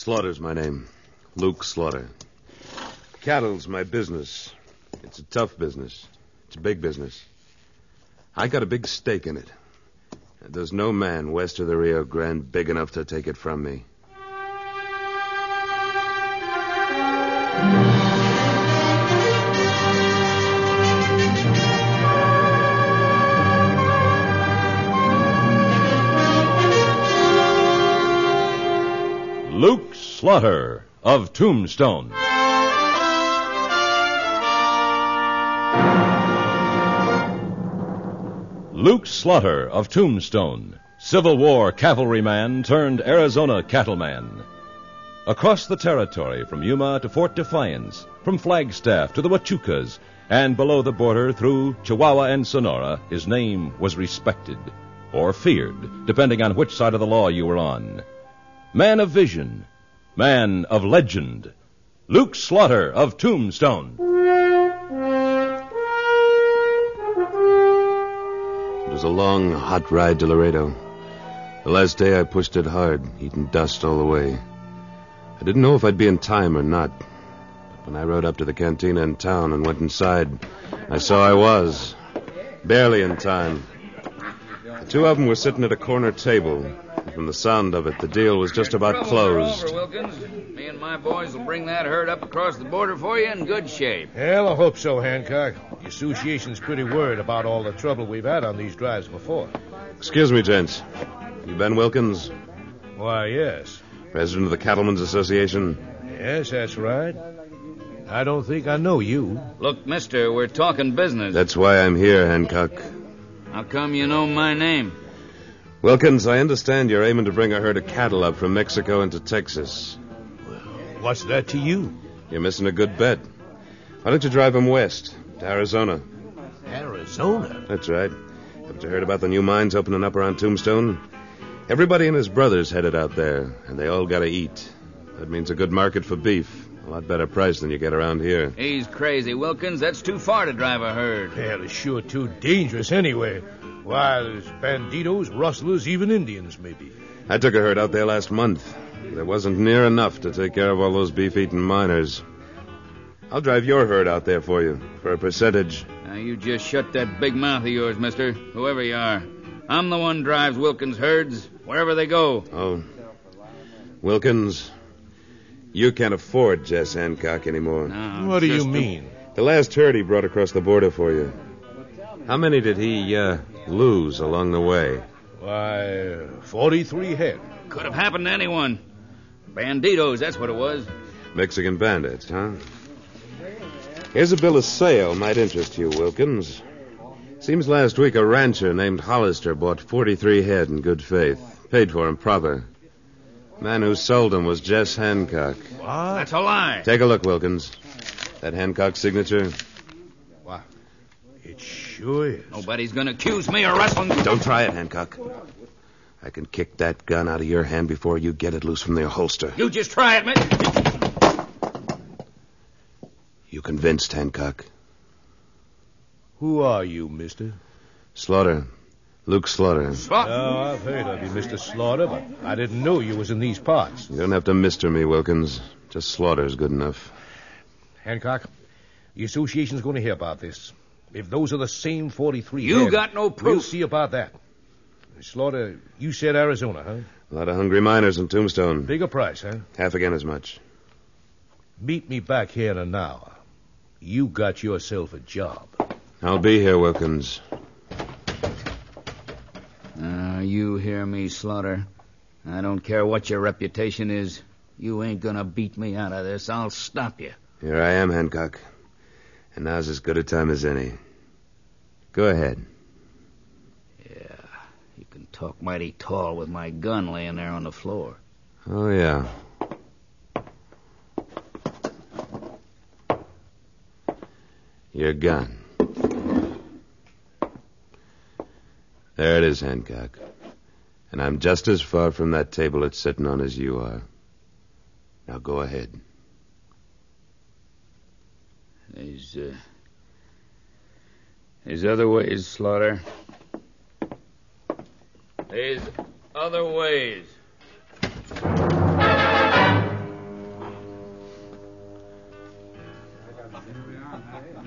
Slaughter's my name. Luke Slaughter. Cattle's my business. It's a tough business. It's a big business. I got a big stake in it. And there's no man west of the Rio Grande big enough to take it from me. Luke Slaughter of Tombstone. Luke Slaughter of Tombstone, Civil War cavalryman turned Arizona cattleman. Across the territory from Yuma to Fort Defiance, from Flagstaff to the Huachucas, and below the border through Chihuahua and Sonora, his name was respected, or feared, depending on which side of the law you were on. Man of vision, man of legend, Luke Slaughter of Tombstone. It was a long, hot ride to Laredo. The last day I pushed it hard, eating dust all the way. I didn't know if I'd be in time or not. But when I rode up to the cantina in town and went inside, I saw I was. Barely in time. The two of them were sitting at a corner table. From the sound of it, the deal was just about closed. Over, Wilkins. Me and my boys will bring that herd up across the border for you in good shape. Well, I hope so, Hancock. The association's pretty worried about all the trouble we've had on these drives before. Excuse me, gents. You Ben Wilkins? Why, yes. President of the Cattlemen's Association? Yes, that's right. I don't think I know you. Look, mister, we're talking business. That's why I'm here, Hancock. How come you know my name? Wilkins, I understand you're aiming to bring a herd of cattle up from Mexico into Texas. What's that to you? You're missing a good bet. Why don't you drive them west, to Arizona? Arizona? That's right. Haven't you heard about the new mines opening up around Tombstone? Everybody and his brother's headed out there, and they all gotta eat. That means a good market for beef. A lot better price than you get around here. He's crazy, Wilkins. That's too far to drive a herd. Hell, it's sure too dangerous anyway. Why, there's banditos, rustlers, even Indians, maybe. I took a herd out there last month. There wasn't near enough to take care of all those beef-eating miners. I'll drive your herd out there for you, for a percentage. Now, you just shut that big mouth of yours, mister, whoever you are. I'm the one drives Wilkins' herds, wherever they go. Oh. Wilkins, you can't afford Jess Hancock anymore. No, What do you mean? The last herd he brought across the border for you. How many did he, lose along the way? Why, 43 head. Could have happened to anyone. Banditos, that's what it was. Mexican bandits, huh? Here's a bill of sale. Might interest you, Wilkins. Seems last week a rancher named Hollister bought 43 head in good faith. Paid for 'em proper. Man who sold 'em was Jess Hancock. What? That's a lie. Take a look, Wilkins. That Hancock signature? Why, it sure is. Nobody's going to accuse me of rustling. Don't try it, Hancock. I can kick that gun out of your hand before you get it loose from the holster. You just try it, mister. You convinced, Hancock? Who are you, mister? Slaughter. Luke Slaughter. Oh, I've heard of you, Mr. Slaughter, but I didn't know you was in these parts. You don't have to mister me, Wilkins. Just Slaughter's good enough. Hancock, the association's going to hear about this. If those are the same 43 You head, got no proof. We'll see about that. Slaughter, you said Arizona, huh? A lot of hungry miners in Tombstone. Bigger price, huh? Half again as much. Meet me back here in an hour. You got yourself a job. I'll be here, Wilkins. You hear me, Slaughter. I don't care what your reputation is. You ain't gonna beat me out of this. I'll stop you. Here I am, Hancock. And now's as good a time as any. Go ahead. Yeah, you can talk mighty tall with my gun laying there on the floor. Oh, yeah. Your gun. There it is, Hancock. And I'm just as far from that table it's sitting on as you are. Now go ahead. There's other ways, Slaughter. There's other ways.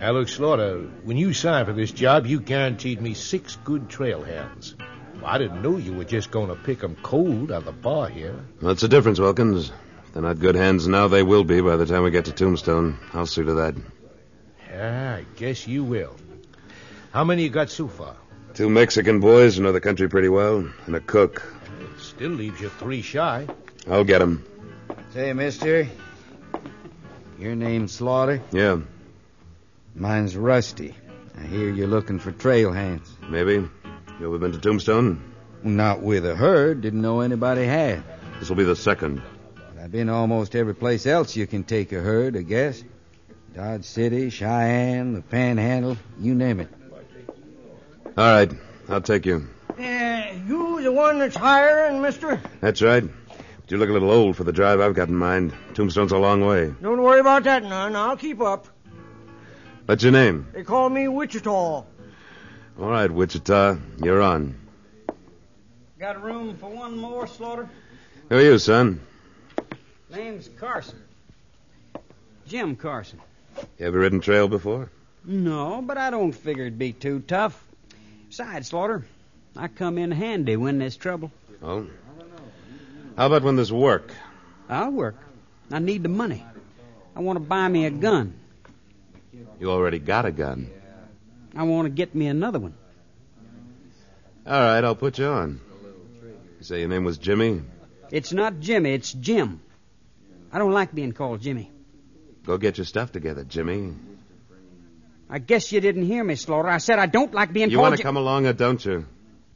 Now, look, Slaughter, when you signed for this job, you guaranteed me 6 good trail hands. Well, I didn't know you were just going to pick 'em cold out of the bar here. What's the difference, Wilkins? If they're not good hands now, they will be by the time we get to Tombstone. I'll see to that. Yeah, I guess you will. How many you got so far? 2 Mexican boys who know the country pretty well, and a cook. It still leaves you 3 shy. I'll get 'em. Say, mister, your name's Slaughter? Yeah, Mine's Rusty. I hear you're looking for trail hands. maybe. You ever been to Tombstone? Not with a herd. Didn't know anybody had. This will be the second. But I've been almost every place else you can take a herd, I guess. Dodge City, Cheyenne, the Panhandle, you name it. All right, I'll take you. You the one that's hiring, mister? That's right. But you look a little old for the drive I've got in mind. Tombstone's a long way. Don't worry about that, none. I'll keep up. What's your name? They call me Wichita. All right, Wichita, you're on. Got room for one more, Slaughter? Who are you, son? Name's Carson. Jim Carson. You ever ridden trail before? No, but I don't figure it'd be too tough. Besides, Slaughter, I come in handy when there's trouble. Oh? How about when there's work? I'll work. I need the money. I want to buy me a gun. You already got a gun. I want to get me another one. All right, I'll put you on. You say your name was Jimmy? It's not Jimmy, it's Jim. I don't like being called Jimmy. Go get your stuff together, Jimmy. I guess you didn't hear me, Slaughter. I said I don't like being You called want to come along or don't you?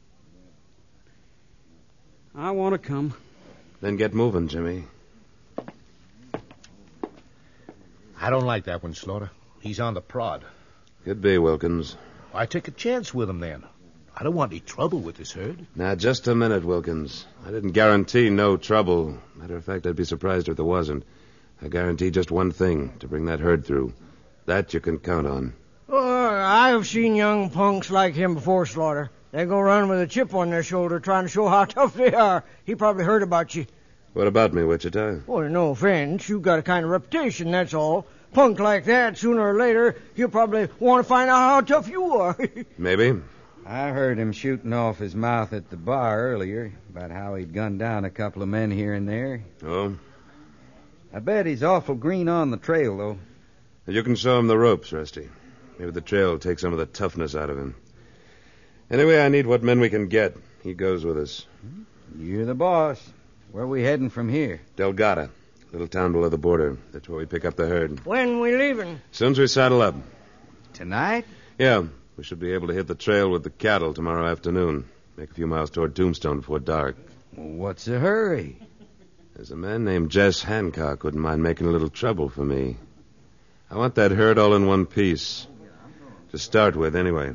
I want to come. Then get moving, Jimmy. I don't like that one, Slaughter. He's on the prod. Could be, Wilkins. I take a chance with him then. I don't want any trouble with this herd. Now, just a minute, Wilkins. I didn't guarantee no trouble. Matter of fact, I'd be surprised if there wasn't. I guarantee just one thing, to bring that herd through. That you can count on. I've seen young punks like him before, Slaughter. They go around with a chip on their shoulder trying to show how tough they are. He probably heard about you. What about me, Wichita? Well, no offense. You've got a kind of reputation, that's all. Punk like that, sooner or later, he'll probably want to find out how tough you are. Maybe. I heard him shooting off his mouth at the bar earlier about how he'd gunned down a couple of men here and there. Oh? I bet he's awful green on the trail, though. You can show him the ropes, Rusty. Maybe the trail will take some of the toughness out of him. Anyway, I need what men we can get. He goes with us. You're the boss. Where are we heading from here? Delgado, little town below the border. That's where we pick up the herd. When we leaving? As soon as we saddle up. Tonight? Yeah, we should be able to hit the trail with the cattle tomorrow afternoon. Make a few miles toward Tombstone before dark. Well, what's the hurry? There's a man named Jess Hancock wouldn't mind making a little trouble for me. I want that herd all in one piece. To start with, anyway.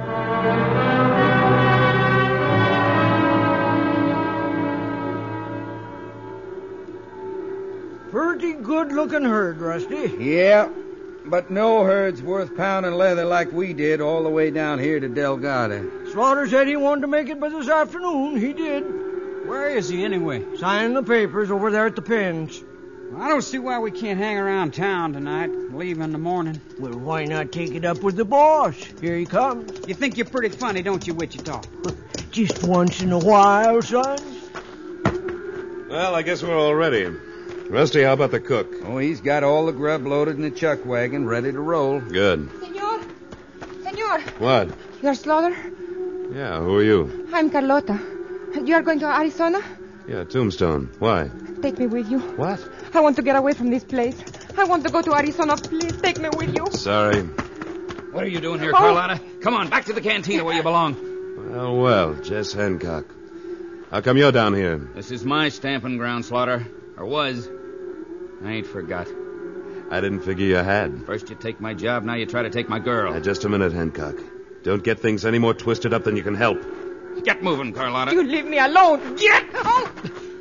Pretty good-looking herd, Rusty. Yeah, but no herd's worth pounding leather like we did all the way down here to Delgado. Slaughter said he wanted to make it by this afternoon. He did. Where is he anyway? Signing the papers over there at the pens. I don't see why we can't hang around town tonight, leave in the morning. Well, why not take it up with the boss? Here he comes. You think you're pretty funny, don't you, Wichita? Just once in a while, son. Well, I guess we're all ready. Rusty, how about the cook? Oh, he's got all the grub loaded in the chuck wagon, ready to roll. Good. Senor. What? You're Slaughter? Yeah, who are you? I'm Carlota. You are going to Arizona? Yeah, Tombstone. Why? Take me with you. What? I want to get away from this place. I want to go to Arizona. Please take me with you. Sorry. What are you doing here, Carlotta? Come on, back to the cantina where you belong. Well, Jess Hancock. How come you're down here? This is my stamping ground, Slaughter. Or was. I ain't forgot. I didn't figure you had. First you take my job, now you try to take my girl. Now, just a minute, Hancock. Don't get things any more twisted up than you can help. Get moving, Carlotta. You leave me alone. Get out!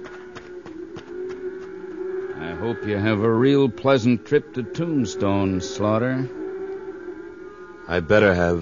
I hope you have a real pleasant trip to Tombstone, Slaughter. I better have.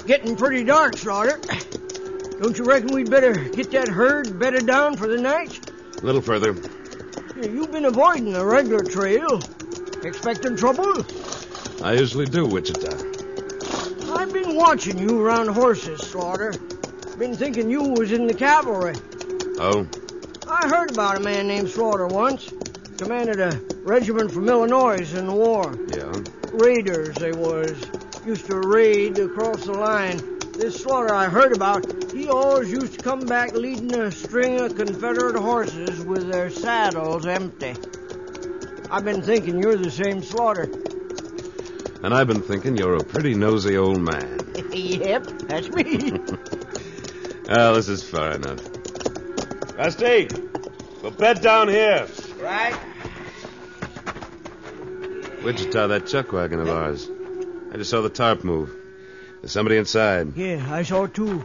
getting pretty dark, Slaughter. Don't you reckon we'd better get that herd bedded down for the night? A little further. You've been avoiding the regular trail. Expecting trouble? I usually do, Wichita. I've been watching you around horses, Slaughter. Been thinking you was in the cavalry. Oh? I heard about a man named Slaughter once. Commanded a regiment from Illinois in the war. Yeah? Raiders, they was. Used to raid across the line. This Slaughter I heard about, he always used to come back leading a string of Confederate horses with their saddles empty. I've been thinking you're the same Slaughter. And I've been thinking you're a pretty nosy old man. Yep, that's me. Well, this is far enough. Rusty, we'll bed down here. Right. Wichita, that chuck wagon of ours. I just saw the tarp move. There's somebody inside. Yeah, I saw it too.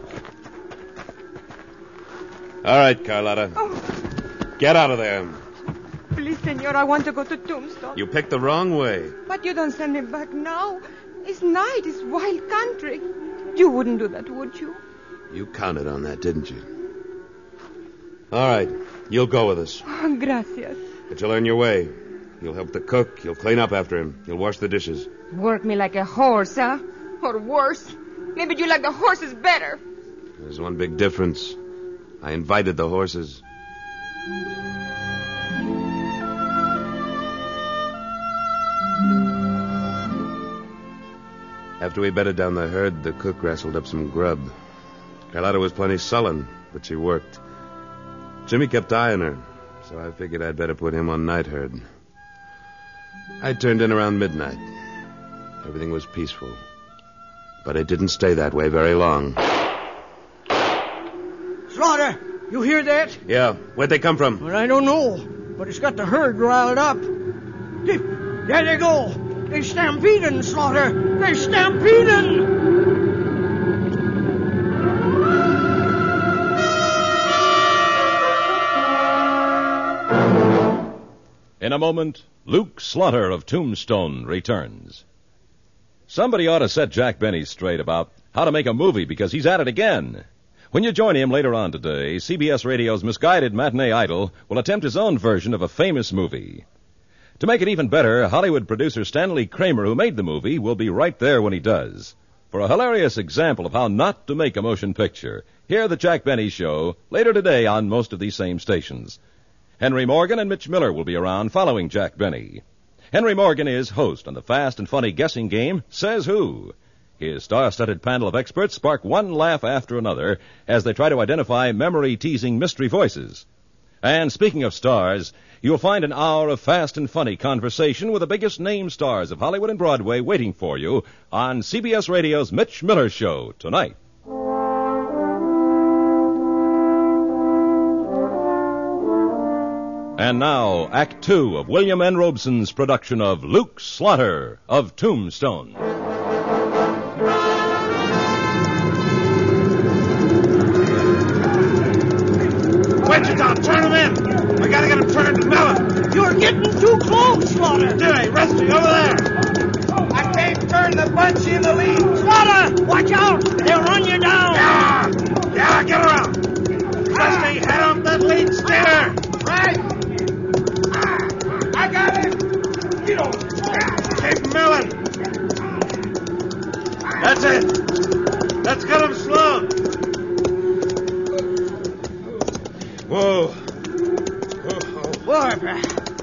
All right, Carlotta. Oh, Get out of there. please, senor, I want to go to Tombstone. You picked the wrong way. But you don't send him back now. It's night. It's wild country. You wouldn't do that, would you? You counted on that, didn't you? All right, you'll go with us. Oh, gracias. But you'll earn your way. You'll help the cook. You'll clean up after him. You'll wash the dishes. Work me like a horse, huh? Or worse. Maybe you like the horses better. There's one big difference. I invited the horses. After we bedded down the herd, the cook wrestled up some grub. Carlotta was plenty sullen, but she worked. Jimmy kept eyeing her, so I figured I'd better put him on night herd. I turned in around midnight. Everything was peaceful. But it didn't stay that way very long. Slaughter, you hear that? Yeah, where'd they come from? Well, I don't know, but it's got the herd riled up. There they go. They're stampeding, Slaughter. They're stampeding. In a moment, Luke Slaughter of Tombstone returns. Somebody ought to set Jack Benny straight about how to make a movie, because he's at it again. When you join him later on today, CBS Radio's misguided matinee idol will attempt his own version of a famous movie. To make it even better, Hollywood producer Stanley Kramer, who made the movie, will be right there when he does. For a hilarious example of how not to make a motion picture, hear The Jack Benny Show later today on most of these same stations. Henry Morgan and Mitch Miller will be around following Jack Benny. Henry Morgan is host on the fast and funny guessing game, Says Who. His star-studded panel of experts spark one laugh after another as they try to identify memory-teasing mystery voices. And speaking of stars, you'll find an hour of fast and funny conversation with the biggest name stars of Hollywood and Broadway waiting for you on CBS Radio's Mitch Miller Show tonight. And now, Act Two of William N. Robeson's production of Luke Slaughter of Tombstone. Wichita, turn him in! We gotta get him turned to melon! You're getting too close, Slaughter. Dewey, Rusty, over there! I can't turn the bunch in the lead! Slaughter, watch out. They'll run you down. Yeah, get around! Rusty, head on that lead steer! Right! I got it! Get over! Keep milling! That's it! Let's get him slow! Whoa. Barbara.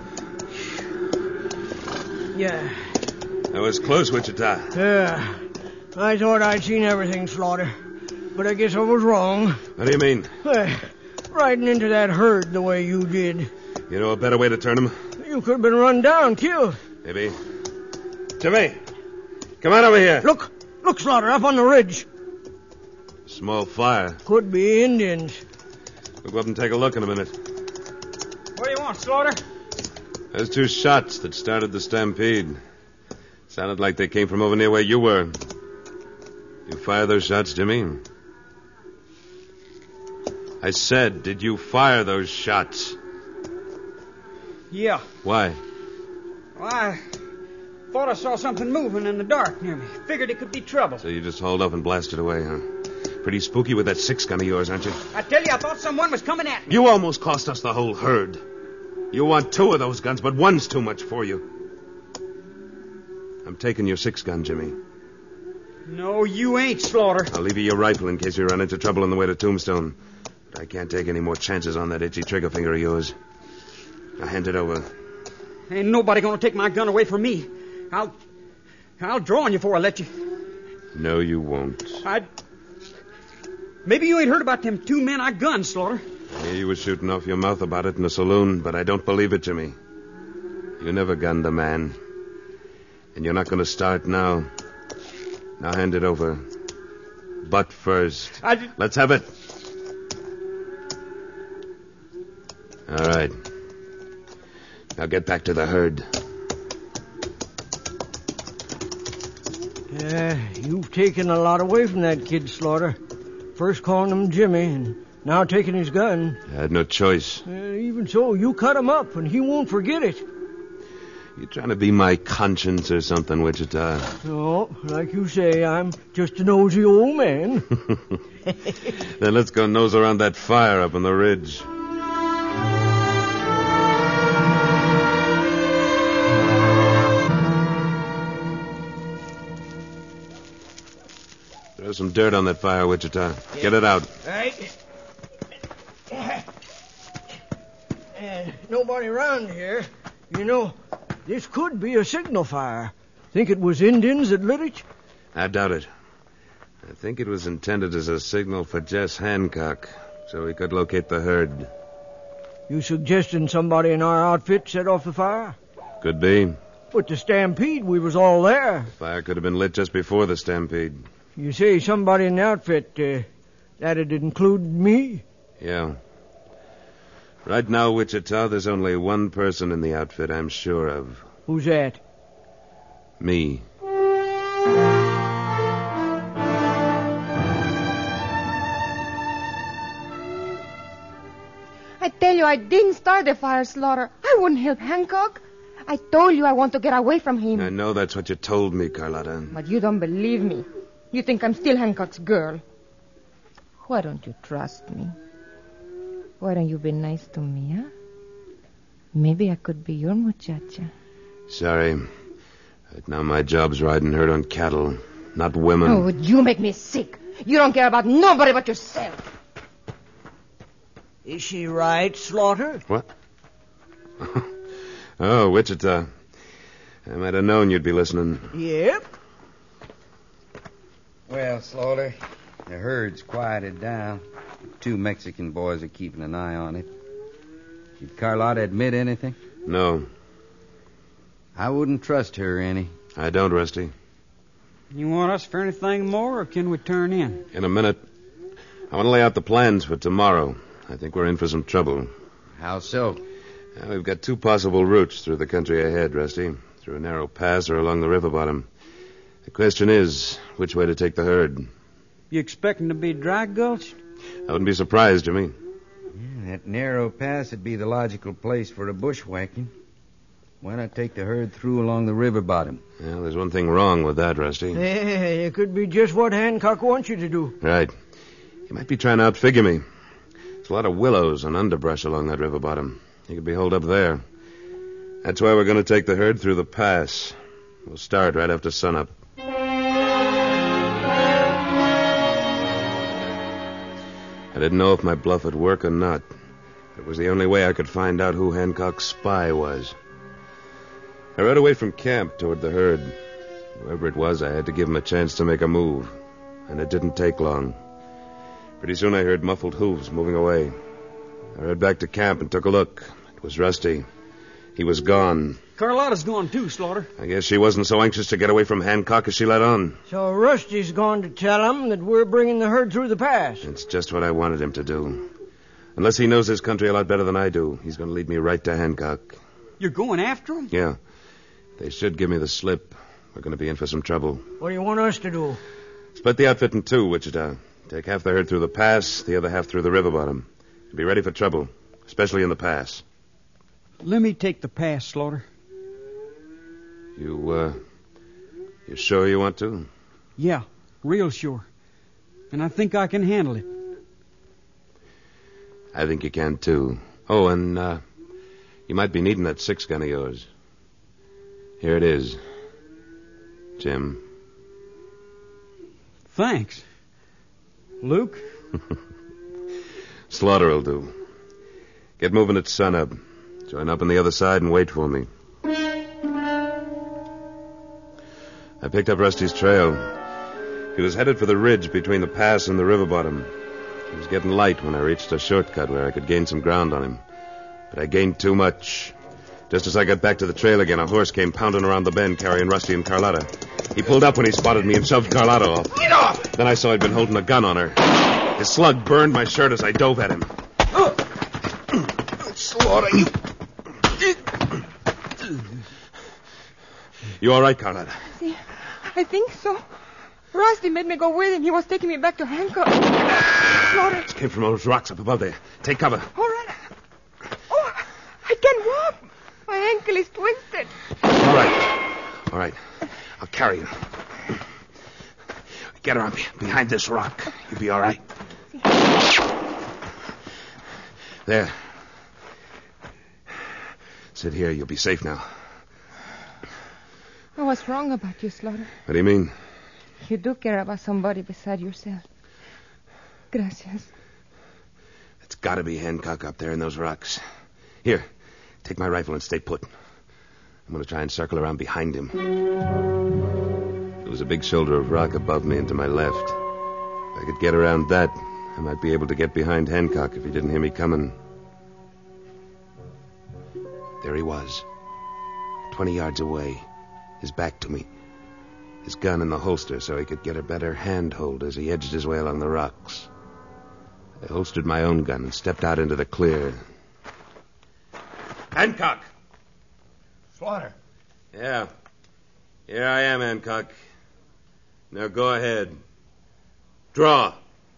Yeah. That was close, Wichita. Yeah. I thought I'd seen everything, Slaughter. But I guess I was wrong. What do you mean? Riding into that herd the way you did. You know a better way to turn him? You could have been run down, killed. Maybe. Jimmy, come on over here. Look, Slaughter, up on the ridge. Small fire. Could be Indians. We'll go up and take a look in a minute. What do you want, Slaughter? There's 2 shots that started the stampede. Sounded like they came from over near where you were. You fire those shots, Jimmy? I said, did you fire those shots? Yeah. Why? Well, Thought I saw something moving in the dark near me. Figured it could be trouble. So you just hauled off and blasted away, huh? Pretty spooky with that 6-gun of yours, aren't you? I tell you, I thought someone was coming at me. You almost cost us the whole herd. You want 2 of those guns, but 1's too much for you. I'm taking your 6-gun, Jimmy. No, you ain't, Slaughter. I'll leave you your rifle in case you run into trouble on the way to Tombstone. But I can't take any more chances on that itchy trigger finger of yours. Now hand it over. Ain't nobody gonna take my gun away from me. I'll draw on you before I let you. No, you won't. Maybe you ain't heard about them 2 men I gunned, Slaughter. I hear you was shooting off your mouth about it in the saloon, but I don't believe it, Jimmy. You never gunned a man. And you're not going to start now. Now hand it over. Butt first. Let's have it. All right. Now get back to the herd. Yeah, you've taken a lot away from that kid, Slaughter. First calling him Jimmy, and now taking his gun. I had no choice. Even so, you cut him up, and he won't forget it. You trying to be my conscience or something, Wichita? No, like you say, I'm just a nosy old man. Then let's go nose around that fire up on the ridge. There's some dirt on that fire, Wichita. Get it out. Right. Nobody around here. You know, this could be a signal fire. Think it was Indians that lit it? I doubt it. I think it was intended as a signal for Jess Hancock, so he could locate the herd. You suggesting somebody in our outfit set off the fire? Could be. But the stampede, we was all there. The fire could have been lit just before the stampede. You say somebody in the outfit, that'd include me? Yeah. Right now, Wichita, there's only one person in the outfit I'm sure of. Who's that? Me. I tell you, I didn't start the fire, Slaughter. I wouldn't help Hancock. I told you I want to get away from him. I know that's what you told me, Carlotta. But you don't believe me. You think I'm still Hancock's girl. Why don't you trust me? Why don't you be nice to me, huh? Maybe I could be your muchacha. Sorry. Right now my job's riding herd on cattle, not women. Oh, you make me sick. You don't care about nobody but yourself. Is she right, Slaughter? What? Oh, Wichita. I might have known you'd be listening. Yep. Well, Slaughter, the herd's quieted down. 2 Mexican boys are keeping an eye on it. Did Carlotta admit anything? No. I wouldn't trust her any. I don't, Rusty. You want us for anything more, or can we turn in? In a minute. I want to lay out the plans for tomorrow. I think we're in for some trouble. How so? We've got 2 possible routes through the country ahead, Rusty. Through a narrow pass or along the river bottom. The question is, which way to take the herd? You expecting to be dry gulched? I wouldn't be surprised, Jimmy. Yeah, that narrow pass would be the logical place for a bushwhacking. Why not take the herd through along the river bottom? Well, there's one thing wrong with that, Rusty. Yeah, it could be just what Hancock wants you to do. Right. He might be trying to outfigure me. There's a lot of willows and underbrush along that river bottom. He could be holed up there. That's why we're going to take the herd through the pass. We'll start right after sunup. I didn't know if my bluff would work or not. It was the only way I could find out who Hancock's spy was. I rode away from camp toward the herd. Whoever it was, I had to give him a chance to make a move. And it didn't take long. Pretty soon I heard muffled hooves moving away. I rode back to camp and took a look. It was Rusty. He was gone. Carlotta's gone too, Slaughter. I guess she wasn't so anxious to get away from Hancock as she let on. So Rusty's going to tell him that we're bringing the herd through the pass. It's just what I wanted him to do. Unless he knows his country a lot better than I do, he's going to lead me right to Hancock. You're going after him? Yeah. They should give me the slip. We're going to be in for some trouble. What do you want us to do? Split the outfit in 2, Wichita. Take half the herd through the pass, the other half through the river bottom. Be ready for trouble, especially in the pass. Let me take the pass, Slaughter. You sure you want to? Yeah, real sure. And I think I can handle it. I think you can, too. Oh, and you might be needing that 6-gun of yours. Here it is, Jim. Thanks. Luke? Slaughter'll do. Get moving at sunup. Join up on the other side and wait for me. I picked up Rusty's trail. He was headed for the ridge between the pass and the river bottom. It was getting light when I reached a shortcut where I could gain some ground on him. But I gained too much. Just as I got back to the trail again, a horse came pounding around the bend carrying Rusty and Carlotta. He pulled up when he spotted me and shoved Carlotta off. Get off! Then I saw he'd been holding a gun on her. His slug burned my shirt as I dove at him. Slaughter, you... You all right, Carlotta? See, I think so. Rusty made me go with him. He was taking me back to Hancock. Slaughter. It came from those rocks up above there. Take cover. All right. Oh, I can't walk. My ankle is twisted. All right. I'll carry you. Get her up behind this rock. You'll be all right. There. Sit here. You'll be safe now. I was wrong about you, Slaughter. What do you mean? You do care about somebody beside yourself. Gracias. It's got to be Hancock up there in those rocks. Here, take my rifle and stay put. I'm going to try and circle around behind him. There was a big shoulder of rock above me and to my left. If I could get around that, I might be able to get behind Hancock if he didn't hear me coming. There he was, 20 yards away, his back to me. His gun in the holster so he could get a better handhold as he edged his way along the rocks. I holstered my own gun and stepped out into the clear. Hancock! Slaughter. Yeah. Here I am, Hancock. Now go ahead. Draw.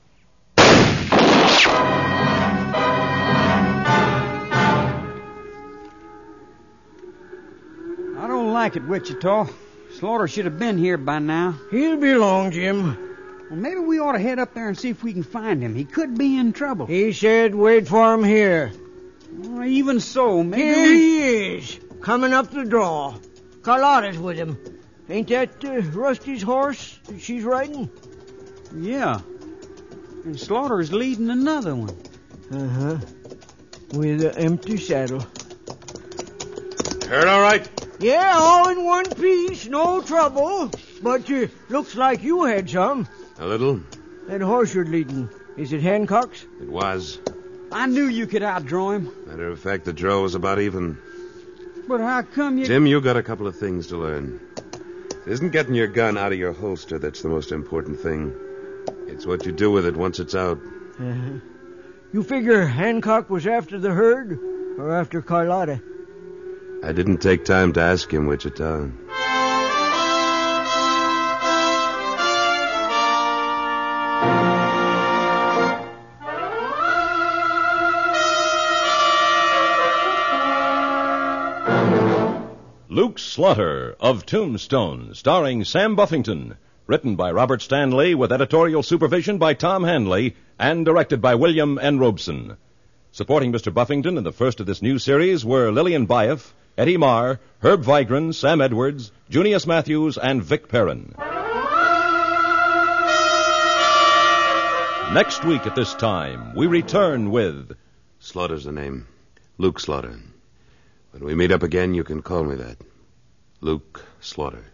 I don't like it, Wichita. Slaughter should have been here by now. He'll be along, Jim. Well, maybe we ought to head up there and see if we can find him. He could be in trouble. He said wait for him here. Well, even so, maybe... Here he is, coming up the draw. Carlotta's with him. Ain't that Rusty's horse that she's riding? Yeah. And Slaughter's leading another one. Uh-huh. With an empty saddle. Heard all right? Yeah, all in one piece, no trouble. But looks like you had some. A little. That horse you're leading, is it Hancock's? It was. I knew you could outdraw him. Matter of fact, the draw was about even. But how come you... Jim, you got a couple of things to learn. It isn't getting your gun out of your holster that's the most important thing. It's what you do with it once it's out. Uh-huh. You figure Hancock was after the herd or after Carlotta? I didn't take time to ask him, Wichita. Luke Slaughter of Tombstone, starring Sam Buffington. Written by Robert Stanley with editorial supervision by Tom Hanley and directed by William N. Robeson. Supporting Mr. Buffington in the first of this new series were Lillian Byoff, Eddie Marr, Herb Vigran, Sam Edwards, Junius Matthews, and Vic Perrin. Next week at this time, we return with... Slaughter's the name. Luke Slaughter. When we meet up again, you can call me that. Luke Slaughter.